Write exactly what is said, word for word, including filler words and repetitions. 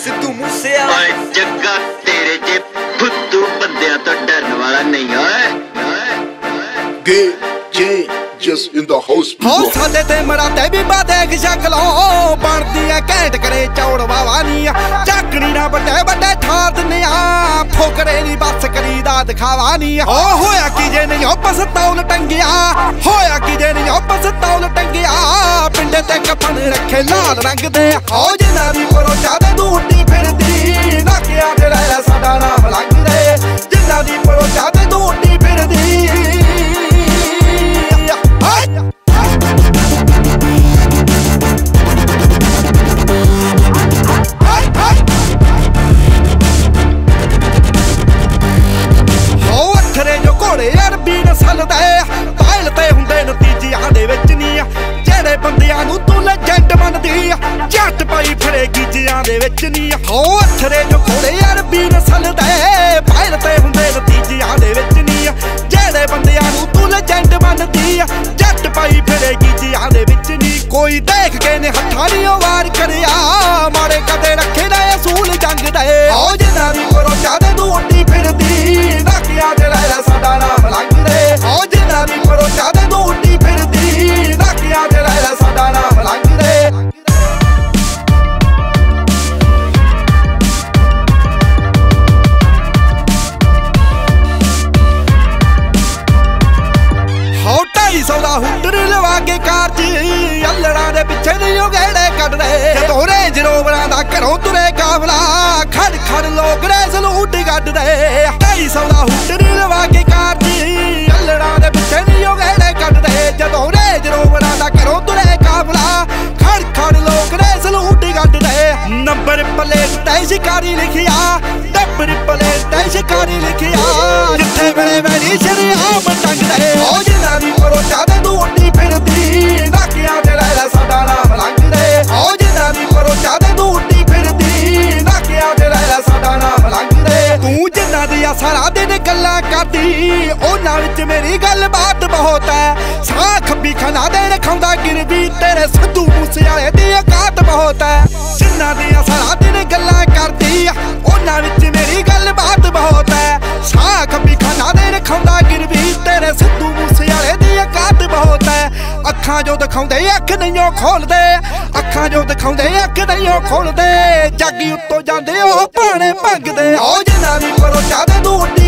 ਸਿੱਧੂ ਮੂਸੇਵਾਲਾ। ਓਏ ਜੱਗਾ ਤੇਰੇ ਜੇ ਫੁੱਦੂ ਬੰਦਿਆਂ ਤੋਂ ਡਰਨ ਵਾਲਾ ਨਹੀਂ ਓਏ G J just in the house ਹੋ ਸਾਡੇ ਤੇ ਮਰਾਤੇ ਵੀ ਬਾਦੇਖ ਸ਼ਕਲੋਂ ਬਣਦੀ ਐ ਘੈਂਟ ਕਰੇ ਚੌੜ ਵਾਵਾ ਨੀ ਝਾਕਣੀ ਨਾ ਵੱਡੇ ਵੱਡੇ ਠਾਰ ਦਿੰਨੇ ਆ ਫੋਕਰੇ ਦੀ ਬੱਸ ਕਰੀਦਾ ਦਿਖਾਵਾ ਨੀ ਓ ਹੋਇਆ ਕੀ ਜੇ ਨਹੀਂ ਉਹ ਪਸਤੌਲ ਟੰਗਿਆ ਹੋਇਆ ਕੀ ਜੇ ਨਹੀਂ ਉਹ ਪਸਤੌਲ ਟੰਗਿਆ ਪਿੰਡੇ ਤੇ ਕਫਨ ਰੱਖੇ ਲਾਲ ਰੰਗ ਦੇ ਹੋ ਜਿਨ੍ਹਾਂ ਦੀ ਪਰੋਚਾ ਦੇ ਦੂਟੀ ਫਿਰਦੀ ਨਾਕਿਆ ਤੇ ਲੈ ਸਾਡਾ ਨਾਮ ਲੱਗਦੇ ਜਿਨ੍ਹਾਂ ਦੀ ਪਰੋਚਾ ਤੇ ਦੂਟੀ ਫਿਰਦੀ ਅਰਬੀ ਨਸਲ ਦੇ ਪਾਇਲ ਤੇ ਹੁੰਦੇ ਨਤੀਜਿਆਂ ਦੇ ਵਿੱਚ ਨੀ ਜਿਹੜੇ ਬੰਦਿਆਂ ਨੂੰ ਤੂੰ ਲੈਜੈਂਡ ਮੰਨਦੀ ਜੱਟ ਪਾਈ ਫਿਰੇ ਗੀਜਿਆਂ ਦੇ ਵਿੱਚ ਨੀ ਹੋ ਅਥਰੇ ਜੋ ਘੋੜੇ ਅਰਬੀ ਨਸਲ ਦੇ ਪਾਇਲ ਤੇ ਹੁੰਦੇ ਨਤੀਜਿਆਂ ਦੇ ਵਿੱਚ ਨੀ ਜਿਹੜੇ ਬੰਦਿਆਂ ਨੂੰ ਤੂੰ ਲੈਜੈਂਡ ਮੰਨਦੀ ਜੱਟ ਪਾਈ ਫਿਰੇ ਗੀਜਿਆਂ ਦੇ ਵਿੱਚ ਨੀ ਕੋਈ ਦੇਖ ਕੇ ਨੇ ਹੱਥਾਂ ਦੀ ਵਾਰ ਕਰਿਆ ਮਾਰੇ ਕਦੇ ਰੱਖੇ ਨਾ ਅਸੂਲ ਜੰਗ ਦੇ ਹੋ ਜਿਨ੍ਹਾਂ ਦੀ ਪਰੋਚਾ ਦੇ ਦੂਟੀ ਫਿਰਦੀ ਨਾਕਿਆ ਤੇ ਲੈ ਸਾਡਾ ਨਾਮ ਲੱਗਦੇ ਹੋ ਜਿਨ੍ਹਾਂ ਦੀ ਪਰੋਚਾ ਦੇ ਦੂਟੀ ਫਿਰਦੀ ਨਾਕਿਆ ਤੇ ਲੈ ਸਾਡਾ ਨਾਮ ਲੱਗਦੇ ਹੋ ਢਾਈ ਸੌ ਦਾ ਹੁੱਟਰ ਲਵਾ ਕੇ ਕਾਰ ਜੀ ਅੱਲੜਾਂ ਦੇ ਪਿੱਛੇ ਨਹੀਂ ਉਹ ਗੇੜੇ ਕੱਢਦੇ ਜਦੋਂ ਰੇਂਜ ਰੋਵਰਾਂ ਦਾ ਘਰੋਂ ਤੁਰੇ ਕਾਫਲਾ ਖੜ ਖੜ ਲੋਕ ਰੇਸ ਲੂਟ ਕੱਢਦੇ ਢਾਈ ਸੌ ਦਾ ਹੁੱਟਰ ਲਵਾ ਕੇ ਕਾਰ ਜੀ ਅੱਲੜਾਂ ਦੇ ਪਿੱਛੇ ਨਹੀਂ ਉਹ ਗੇੜੇ ਕੱਢਦੇ ਜਦੋਂ ਰੇਂਜ ਰੋਵਰਾਂ ਦਾ ਘਰੋਂ ਤੁਰੇ ਕਾਫਲਾ ਖੜ ਖੜ ਲੋਕ ਰੇਸ ਲੂਟ ਕੱਢਦੇ ਨੰਬਰ ਪਲੇਟ ਤੇ ਸ਼ਿਕਾਰੀ ਲਿਖਿਆ ਨੰਬਰ ਪਲੇਟ ਤੇ ਸ਼ਿਕਾਰੀ ਲਿਖਿਆ ਜਿੱਥੇ ਵੇਲੇ ਵੇਲੀ ਸ਼ਰੀਆਮ ਟੰਗਦੇ ਹੋ ਜਿਨ੍ਹਾਂ ਦੀ ਪਰੋਚਾ ਦੇ ਦੂਟੀ ਫਿਰਦੀ ਨਾਕਿਆ ਤੇ ਲੈ ਸਾਡਾ ਨਾਮ ਲੱਗਦੇ ਹੋ ਜਿਨ੍ਹਾਂ ਦੀ ਪਰੋਚਾ ਦੇ ਦੂਟੀ ਫਿਰਦੀ ਨਾਕਿਆ ਤੇ ਲੈ ਸਾਡਾ ਨਾਮ ਲੱਗਦੇ ਤੂੰ ਜਿਨ੍ਹਾਂ ਦੀਆਂ ਸਾਰਾ ਦਿਨ ਗੱਲਾਂ ਕਰਦੀ ਉਹਨਾਂ ਵਿੱਚ ਮੇਰੀ ਗੱਲਬਾਤ ਬਹੁਤ ਹੈ ਸਾਹ ਖੱਬੀ ਖਾਣਾ ਦੇਣ ਖਾਂਦਾ ਗਿਰਵੀ ਤੇਰੇ ਸਿੱਧੂ ਮੂਸੇਵਾਲੇ ਦੀ ਔਕਾਤ ਬਹੁਤ ਹੈ ਜਿਨ੍ਹਾਂ ਦੀਆਂ ਸਾਰਾ ਦਿਨ ਗੱਲਾਂ ਕਰਦੀ ਉਹਨਾਂ ਵਿੱਚ ਮੇਰੀ ਗੱਲਬਾਤ ਬਹੁਤ ਹੈ ਸਾਹ ਖੱਬੀ ਖਾਣਾ ਦੇਣ ਖਾਂਦਾ ਗਿਰਵੀ ਤੇਰੇ ਸਿੱਧੂ ਮੂਸੇਵਾਲੇ ਦੀ ਔਕਾਤ ਬਹੁਤ ਹੈ ਅੱਖਾਂ ਜੋ ਦਿਖਾਉਂਦੇ ਅੱਖ ਨਹੀਂ ਉਹ ਖੋਲਦੇ ਅੱਖਾਂ ਜੋ ਦਿਖਾਉਂਦੇ ਅੱਖ ਨਹੀਂ ਉਹ ਖੋਲਦੇ ਜਾਗੀ ਉੱਤੋਂ ਜਾਂਦੇ ਉਹ ਭਾਣੇ ਭੰਗਦੇ ਹੋ ਜਿਨ੍ਹਾਂ ਦੀ ਪਰੋਚਾ ਦੇ ਦੂਟੀ